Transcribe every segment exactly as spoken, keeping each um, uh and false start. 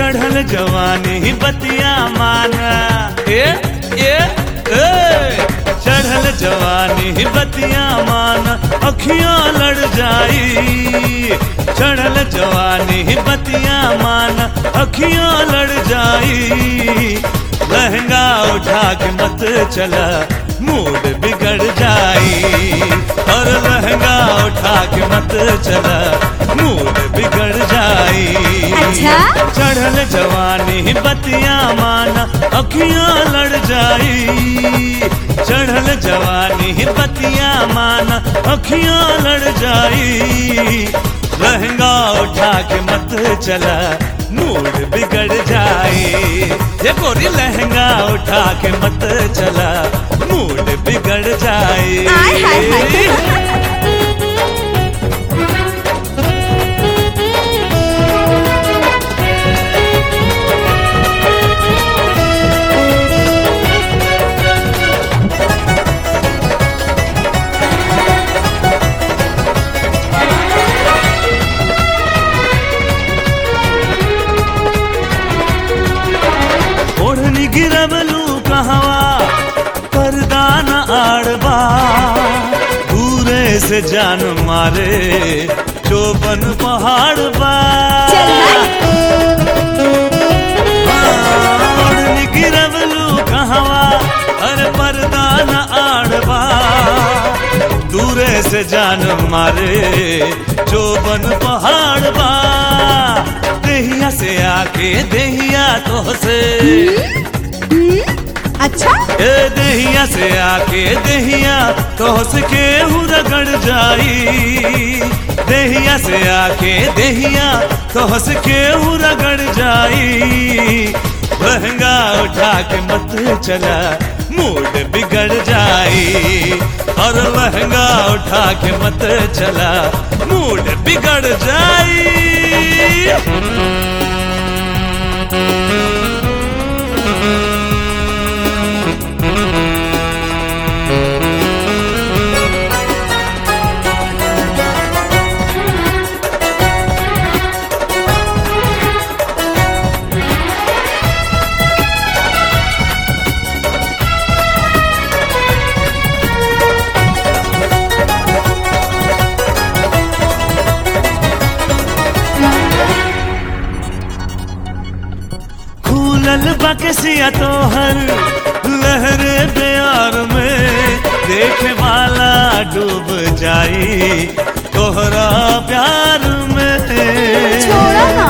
चढ़ल जवानी बतिया माना ए ए ए चढ़ल जवानी बतिया माना अखियां लड़ जाई चढ़ल जवानी बतिया माना अखियां लड़ जाई लहंगा उठा के मत चला मूड बिगड़ जाई और लहंगा उठा के मत चला मूड बिगड़ जाई अच्छा? चढ़ल जवानी बतिया माना अखियां लड़ जाई चढ़ल जवानी बतिया माना अखियां लड़ जाई लहंगा उठा के मत चला मूड बिगड़ जाए ये गोरी लहंगा उठा के मत चला मूड बिगड़ जाए आय हाय हाय गिरवलू कहवा पर्दा न आड़बा दूरे से जान मारे चौबन पहाड़ बा गिरवलू कहवा अरे पर्दा न आड़बा दूरे से जान मारे चौबन पहाड़ बा देहिया से आके देहिया तो से अच्छा ए देहिया से आके देहिया तो के रगड़ जाई देहिया से आके देहिया तो के रगड़ जाई लहंगा उठा के मत चला मूड बिगड़ जाई और लहंगा उठा के मत चला मूड बिगड़ जाई बकसिया तो हर लहरे प्यार में देखे वाला डूब जाई तोहरा प्यार में छोड़ा ना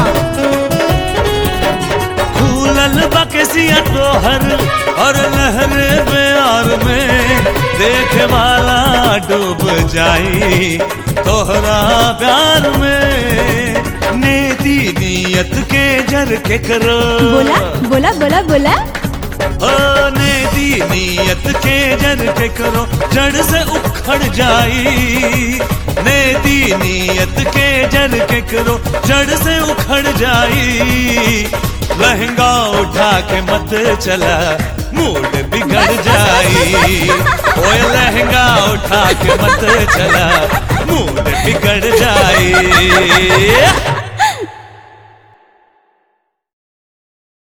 फूलल बकसिया तो हर और लहरे प्यार में देखे वाला डूब जाई तोहरा प्यार में नेती नियत के जर के करो बोला बोला बोला बोला ओ नेती नियत के जर के करो जड़ से उखड़ जाई नेती नियत के जर के करो जड़ से उखड़ जाई लहंगा उठा के मत चला मूड बिगड़ जाई ओए लहंगा उठा के मत चला मूड बिगड़ जाई